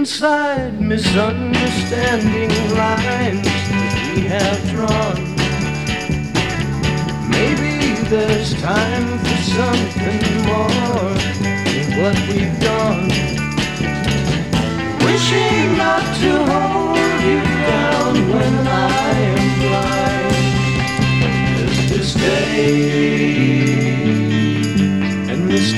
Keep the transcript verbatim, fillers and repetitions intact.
inside misunderstanding lines that we have drawn. Maybe there's time for something more than what we've done.